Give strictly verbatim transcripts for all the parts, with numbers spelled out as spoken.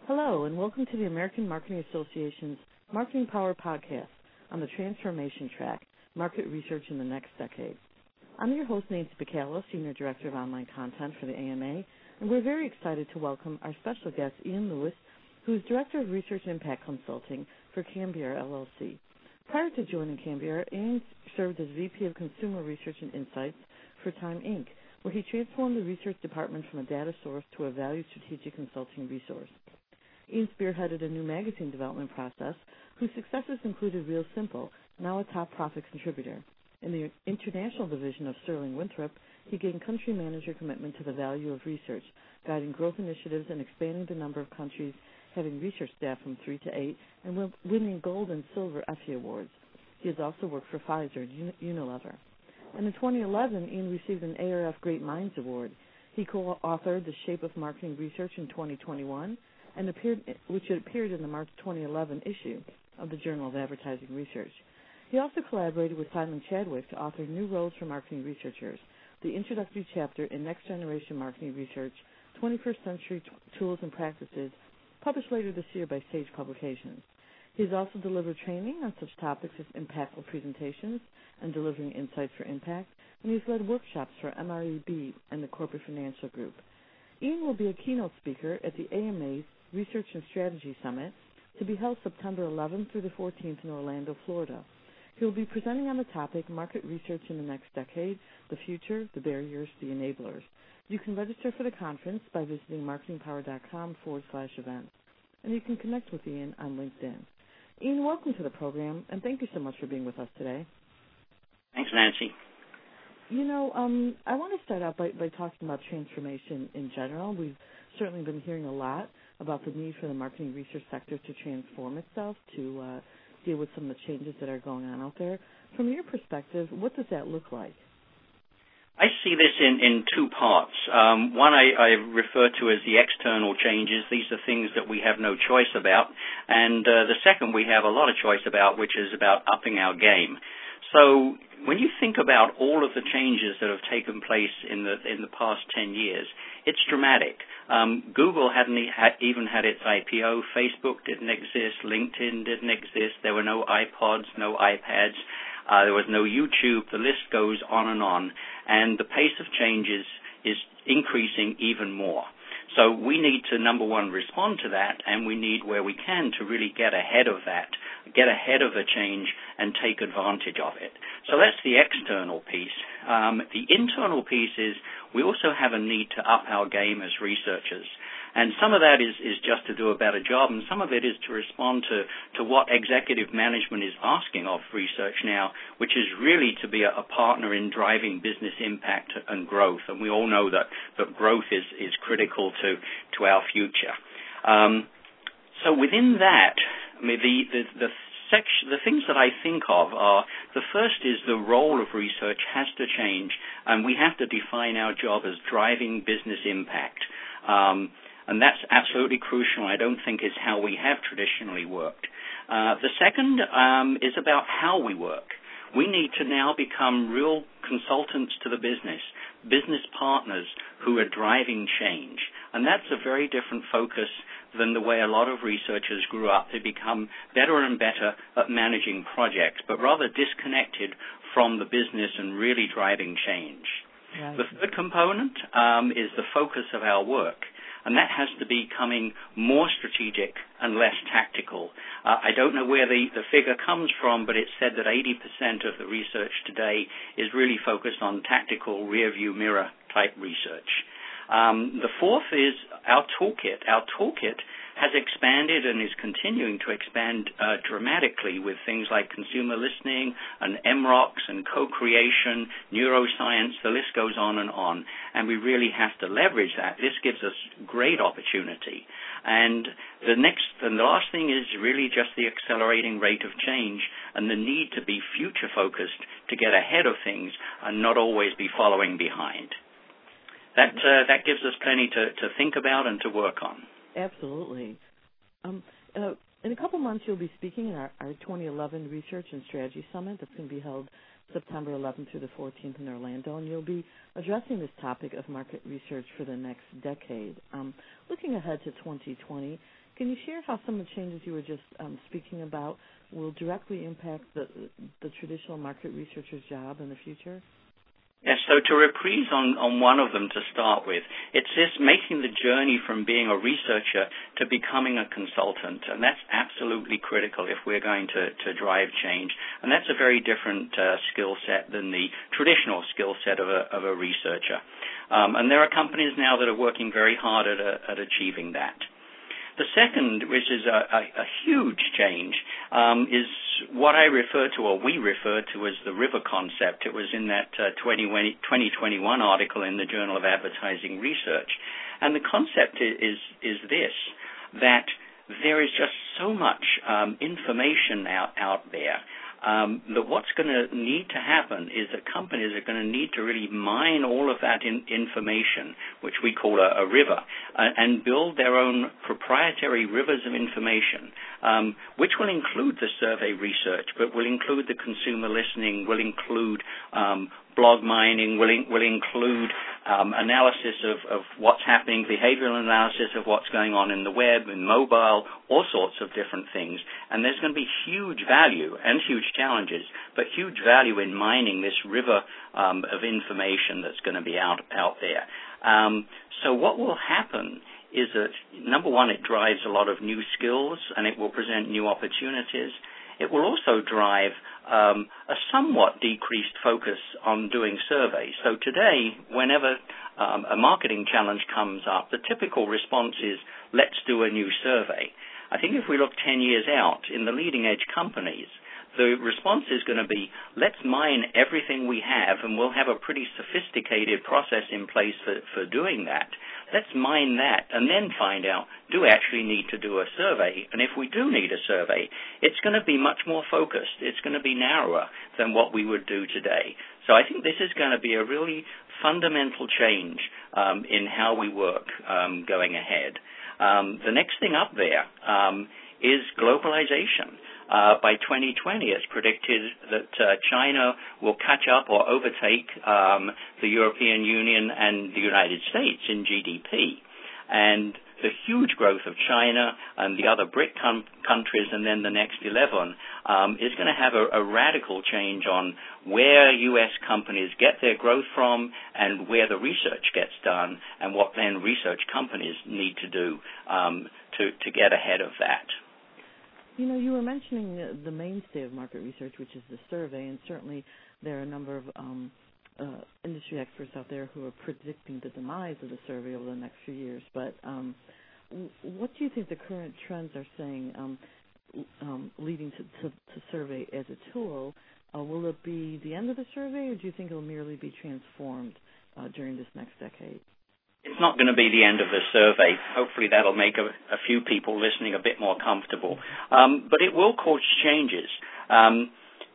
Hello, and welcome to the American Marketing Association's Marketing Power podcast on the transformation track, market research in the next decade. I'm your host, Nancy Bacala, Senior Director of Online Content for the A M A, and we're very excited to welcome our special guest, Ian Lewis, who is Director of Research Impact Consulting for Cambier, L L C. Prior to joining Cambier, Ian served as V P of Consumer Research and Insights for Time Incorporated, where he transformed the research department from a data source to a value strategic consulting resource. Ian spearheaded a new magazine development process whose successes included Real Simple, now a top profit contributor. In the international division of Sterling Winthrop, he gained country manager commitment to the value of research, guiding growth initiatives and expanding the number of countries having research staff from three to eight, and winning gold and silver Effie Awards. He has also worked for Pfizer and Unilever. And in twenty eleven, Ian received an A R F Great Minds Award. He co-authored The Shape of Marketing Research in twenty twenty-one, and appeared, which appeared in the March twenty eleven issue of the Journal of Advertising Research. He also collaborated with Simon Chadwick to author New Roles for Marketing Researchers, the introductory chapter in Next Generation Marketing Research, twenty-first Century t- Tools and Practices, published later this year by Sage Publications. He has also delivered training on such topics as impactful presentations and delivering insights for impact, and he's led workshops for M R E B and the Corporate Financial Group. Ian will be a keynote speaker at the A M A's Research and Strategy Summit to be held September eleventh through the fourteenth in Orlando, Florida. He will be presenting on the topic Market Research in the Next Decade, the Future, the Barriers, the Enablers. You can register for the conference by visiting marketingpower.com forward slash events, and you can connect with Ian on LinkedIn. Ian, welcome to the program, and thank you so much for being with us today. Thanks, Nancy. You know, um, I want to start out by, by talking about transformation in general. We've certainly been hearing a lot about the need for the marketing research sector to transform itself, to uh, deal with some of the changes that are going on out there. From your perspective, what does that look like? I see this in, in two parts. Um, one I, I refer to as the external changes. These are things that we have no choice about. And uh, the second we have a lot of choice about, which is about upping our game. So when you think about all of the changes that have taken place in the in the past ten years, it's dramatic. Um, Google hadn't even had its I P O. Facebook didn't exist. LinkedIn didn't exist. There were no iPods, no iPads. Uh, there was no YouTube. The list goes on and on. And the pace of changes is increasing even more. So we need to, number one, respond to that, and we need, where we can, to really get ahead of that, get ahead of the change and take advantage of it. So that's the external piece. Um, the internal piece is we also have a need to up our game as researchers. And some of that is, is just to do a better job, and some of it is to respond to, to what executive management is asking of research now, which is really to be a, a partner in driving business impact and growth. And we all know that, that growth is, is critical to, to our future. Um, so within that, I mean, the, the, the, section, the things that I think of are, the first is the role of research has to change, and we have to define our job as driving business impact. Um, And that's absolutely crucial. I don't think is how we have traditionally worked. Uh, the second um, is about how we work. We need to now become real consultants to the business, business partners who are driving change. And that's a very different focus than the way a lot of researchers grew up. They become better and better at managing projects, but rather disconnected from the business and really driving change. Right. The third component um, is the focus of our work. And that has to be becoming more strategic and less tactical. Uh, I don't know where the, the figure comes from, but it's said that eighty percent of the research today is really focused on tactical rear-view mirror type research. Um, the fourth is our toolkit. Our toolkit has expanded and is continuing to expand uh, dramatically with things like consumer listening and M ROCs and co-creation, neuroscience, the list goes on and on. And we really have to leverage that. This gives us great opportunity. And the next and the last thing is really just the accelerating rate of change and the need to be future-focused to get ahead of things and not always be following behind. That, uh, that gives us plenty to, to think about and to work on. Absolutely. Um, uh, in a couple months, you'll be speaking at our, our twenty eleven Research and Strategy Summit that's going to be held September eleventh through the fourteenth in Orlando, and you'll be addressing this topic of market research for the next decade. Um, looking ahead to twenty twenty, can you share how some of the changes you were just um, speaking about will directly impact the, the traditional market researcher's job in the future? Yes, so to reprise on, on one of them to start with, it's this making the journey from being a researcher to becoming a consultant, and that's absolutely critical if we're going to, to drive change. And that's a very different uh, skill set than the traditional skill set of a, of a researcher. Um, and there are companies now that are working very hard at, uh, at achieving that. The second, which is a, a, a huge change, um, is what I refer to, or we refer to as the river concept. It was in that uh, twenty twenty-one article in the Journal of Advertising Research. And the concept is, is this, that there is just so much um, information out, out there Um, that what's going to need to happen is that companies are going to need to really mine all of that in information, which we call a, a river, uh, and build their own proprietary rivers of information, um, which will include the survey research, but will include the consumer listening, will include um, blog mining, will, in, will include um, analysis of, of what's happening, behavioral analysis of what's going on in the web and mobile, all sorts of different things. And there's going to be huge value and huge challenges, but huge value in mining this river um, of information that's going to be out, out there. Um, so what will happen is that, number one, it drives a lot of new skills and it will present new opportunities. It will also drive um, a somewhat decreased focus on doing surveys. So today, whenever um, a marketing challenge comes up, the typical response is, let's do a new survey. I think if we look ten years out in the leading edge companies, the response is going to be, let's mine everything we have, and we'll have a pretty sophisticated process in place for, for doing that. Let's mine that and then find out, do we actually need to do a survey? And if we do need a survey, it's going to be much more focused. It's going to be narrower than what we would do today. So I think this is going to be a really fundamental change um, in how we work um, going ahead. Um, the next thing up there um, is globalization. Uh, by twenty twenty, it's predicted that uh, China will catch up or overtake um, the European Union and the United States in G D P. And the huge growth of China and the other BRIC com- countries and then the next eleven um, is going to have a, a radical change on where U S companies get their growth from and where the research gets done and what then research companies need to do um, to, to get ahead of that. You know, you were mentioning the, the mainstay of market research, which is the survey, and certainly there are a number of um, uh, industry experts out there who are predicting the demise of the survey over the next few years. But um, w- what do you think the current trends are saying um, um, leading to, to, to survey as a tool? Uh, will it be the end of the survey, or do you think it will merely be transformed uh, during this next decade? It's not going to be the end of the survey. Hopefully that'll make a, a few people listening a bit more comfortable. Um, but it will cause changes. Um,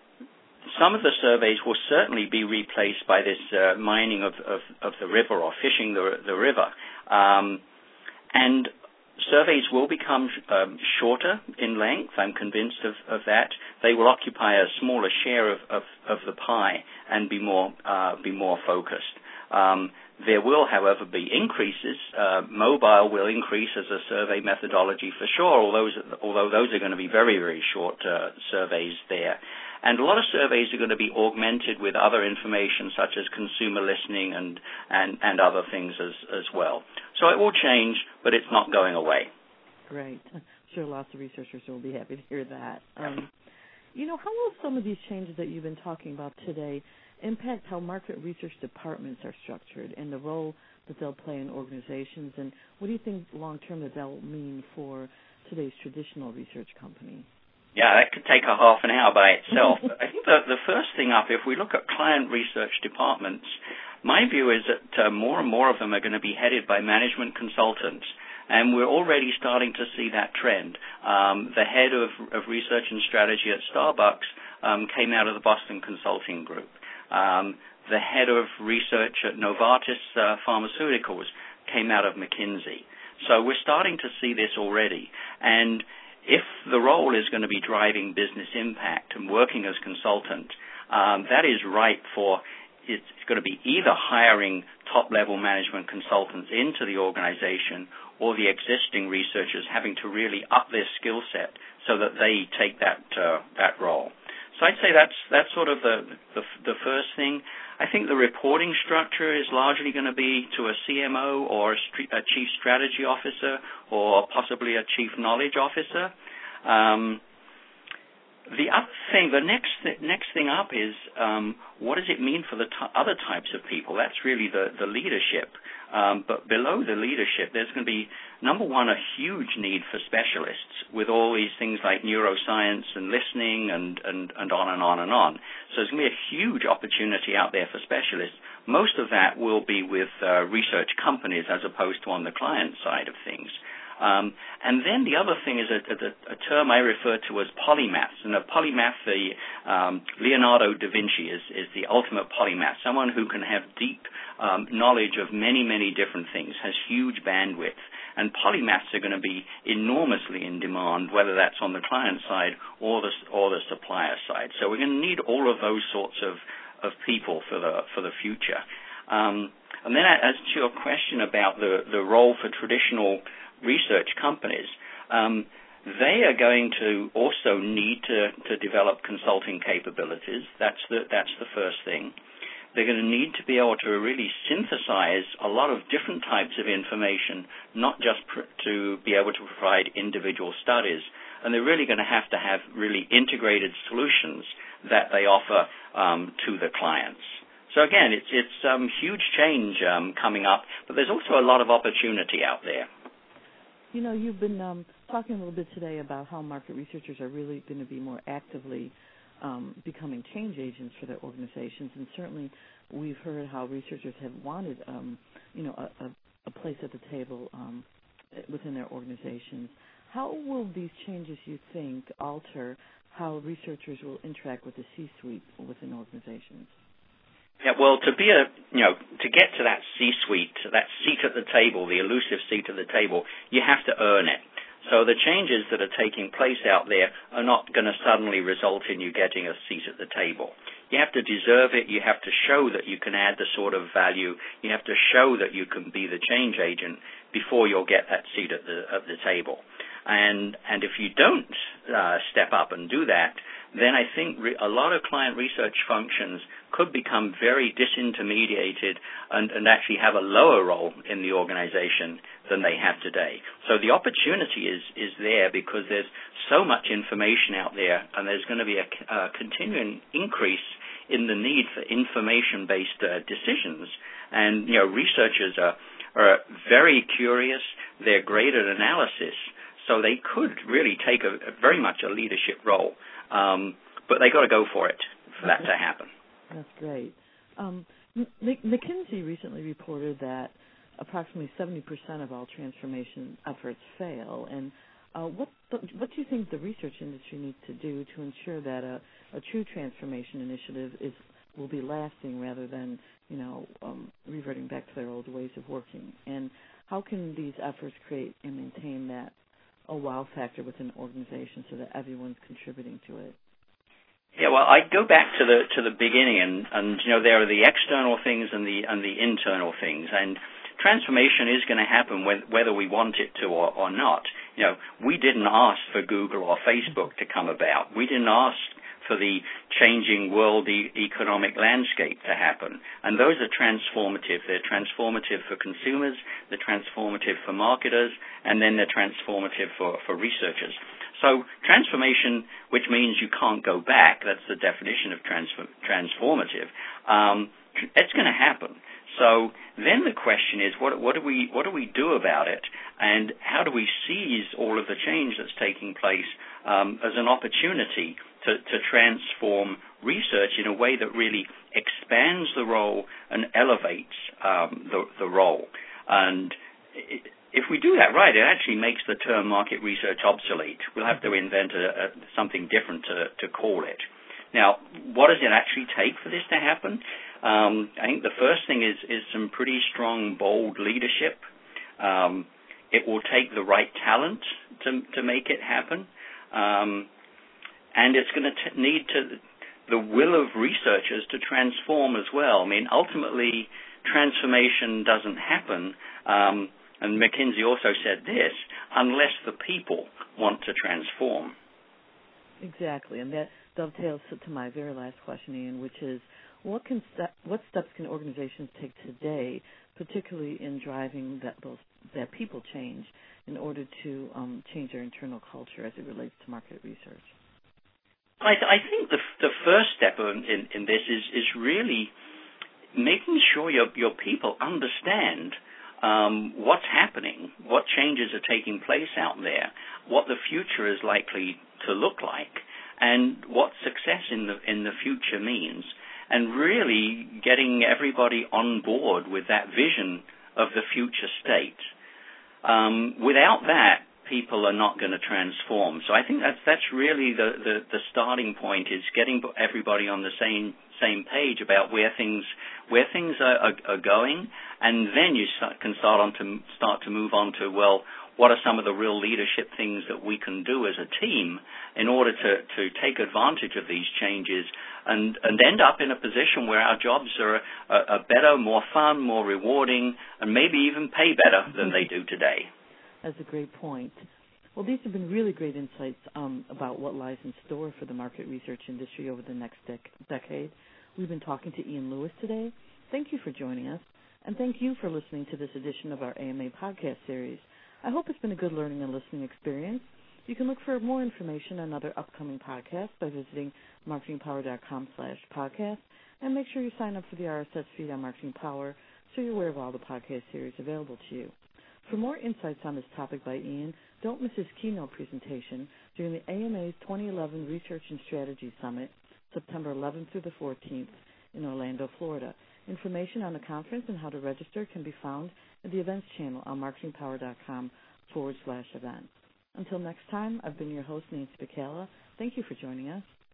some of the surveys will certainly be replaced by this uh, mining of, of, of the river or fishing the, the river. Um, and surveys will become um, shorter in length. I'm convinced of, of that. They will occupy a smaller share of, of, of the pie and be more, uh, be more focused. Um, There will, however, be increases. Uh, mobile will increase as a survey methodology for sure, although, although those are going to be very, very short uh, surveys there. And a lot of surveys are going to be augmented with other information such as consumer listening and, and, and other things as, as well. So it will change, but it's not going away. Great. I'm sure lots of researchers will be happy to hear that. Um, you know, how will some of these changes that you've been talking about today impact how market research departments are structured and the role that they'll play in organizations? And what do you think long-term that that will mean for today's traditional research company? Yeah, that could take a half an hour by itself. I think the, the first thing up, if we look at client research departments, my view is that uh, more and more of them are going to be headed by management consultants. And we're already starting to see that trend. Um, the head of, of research and strategy at Starbucks um, came out of the Boston Consulting Group. Um, the head of research at Novartis uh, Pharmaceuticals came out of McKinsey. So we're starting to see this already. And if the role is going to be driving business impact and working as consultant, um, that is right for, it's going to be either hiring top-level management consultants into the organization or the existing researchers having to really up their skill set so that they take that uh, that role. So I'd say that's that's sort of the, the the first thing. I think the reporting structure is largely going to be to a C M O or a, st- a chief strategy officer or possibly a chief knowledge officer. Um, the other thing, the next th- next thing up is um, what does it mean for the t- other types of people? That's really the the leadership. Um, but below the leadership, there's going to be, number one, a huge need for specialists with all these things like neuroscience and listening and, and, and on and on and on. So there's going to be a huge opportunity out there for specialists. Most of that will be with uh, research companies as opposed to on the client side of things. Um, and then the other thing is a, a, a term I refer to as polymaths. And a polymath, the um, Leonardo da Vinci is, is the ultimate polymath, someone who can have deep um, knowledge of many, many different things, has huge bandwidth. And polymaths are going to be enormously in demand, whether that's on the client side or the, or the supplier side. So we're going to need all of those sorts of, of people for the, for the future. Um, and then as to your question about the, the role for traditional research companies, um, they are going to also need to, to develop consulting capabilities. That's the, that's the first thing. They're going to need to be able to really synthesize a lot of different types of information, not just pr- to be able to provide individual studies. And they're really going to have to have really integrated solutions that they offer um, to the clients. So again, it's it's um, huge change um, coming up, but there's also a lot of opportunity out there. You know, you've been um, talking a little bit today about how market researchers are really going to be more actively um, becoming change agents for their organizations, and certainly we've heard how researchers have wanted, um, you know, a, a, a place at the table um, within their organizations. How will these changes, you think, alter how researchers will interact with the C-suite within organizations? Yeah, well, to be a, you know, to get to that C-suite, that seat at the table, the elusive seat at the table, you have to earn it. So the changes that are taking place out there are not going to suddenly result in you getting a seat at the table. You have to deserve it. You have to show that you can add the sort of value. You have to show that you can be the change agent before you'll get that seat at the at the table. And and if you don't uh, step up and do that, then I think re- a lot of client research functions could become very disintermediated and, and actually have a lower role in the organization than they have today. So the opportunity is, is there because there's so much information out there, and there's going to be a, a continuing increase in the need for information-based uh, decisions. And, you know, researchers are, are very curious. They're great at analysis. So they could really take a, a very much a leadership role. Um, but they got to go for it for that to happen. That's great. Um, M- McKinsey recently reported that approximately seventy percent of all transformation efforts fail. And uh, what the, what do you think the research industry needs to do to ensure that a, a true transformation initiative is will be lasting rather than, you know, um, reverting back to their old ways of working? And how can these efforts create and maintain that a wow factor within an organization so that everyone's contributing to it? Yeah, well, I go back to the to the beginning, and, and you know there are the external things and the and the internal things, and transformation is going to happen whether we want it to or, or not. You know, we didn't ask for Google or Facebook to come about. We didn't ask for the changing world e- economic landscape to happen. And those are transformative. They're transformative for consumers, they're transformative for marketers, and then they're transformative for, for researchers. So transformation, which means you can't go back, that's the definition of transform- transformative, um, it's going to happen. So then the question is, what, what do we what do we do about it, and how do we seize all of the change that's taking place um, as an opportunity to, to transform research in a way that really expands the role and elevates um, the, the role? And it, if we do that right, it actually makes the term market research obsolete. We'll have to invent a, a, something different to, to call it. Now, what does it actually take for this to happen? Um, I think the first thing is, is some pretty strong, bold leadership. Um, it will take the right talent to, to make it happen. Um, and it's going to t- need to the will of researchers to transform as well. I mean, ultimately, transformation doesn't happen, um, and McKinsey also said this, unless the people want to transform. Exactly, and that dovetails to my very last question, Ian, which is, what can st- what steps can organizations take today, particularly in driving that those that people change, in order to um, change their internal culture as it relates to market research? I, th- I think the, f- the first step in, in, in this is, is really making sure your, your people understand um, what's happening, what changes are taking place out there, what the future is likely to look like, and what success in the in the future means, and really getting everybody on board with that vision of the future state. Um, without that, people are not going to transform. So I think that's that's really the, the, the starting point, is getting everybody on the same same page about where things where things are, are, are going, and then you start, can start on to start to move on to, well, what are some of the real leadership things that we can do as a team in order to, to take advantage of these changes and, and end up in a position where our jobs are, are, are better, more fun, more rewarding, and maybe even pay better than they do today. That's a great point. Well, these have been really great insights um, about what lies in store for the market research industry over the next dec- decade. We've been talking to Ian Lewis today. Thank you for joining us, and thank you for listening to this edition of our A M A podcast series. I hope it's been a good learning and listening experience. You can look for more information on other upcoming podcasts by visiting marketingpower.com slash podcast, and make sure you sign up for the R S S feed on Marketing Power so you're aware of all the podcast series available to you. For more insights on this topic by Ian, don't miss his keynote presentation during the A M A's twenty eleven Research and Strategy Summit, September eleventh through the fourteenth in Orlando, Florida. Information on the conference and how to register can be found at the events channel on marketingpower.com forward slash events. Until next time, I've been your host, Nancy Bacala. Thank you for joining us.